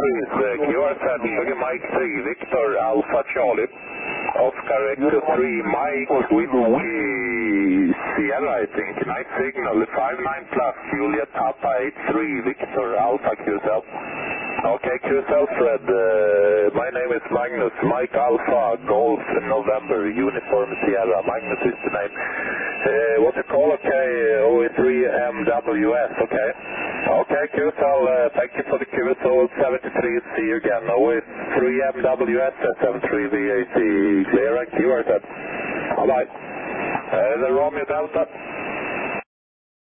is QRZ Sugar Mike 3, Victor Alpha Charlie, Oscar Echo 3, Mike Whiskey Sierra, I think, night signal 59 plus, Juliet Papa 83, Victor Alpha QSL. Okay, QSL Fred, my name is Magnus, Mike Alpha, Golf November, Uniform Sierra, Magnus is the name. What's the call? Okay, OE3MWS, okay. Okay, QSL, thank you for the QSL 73, see you again. OE3MWS, 73VAC, clear and QRZ. Bye-bye. The Romeo Delta.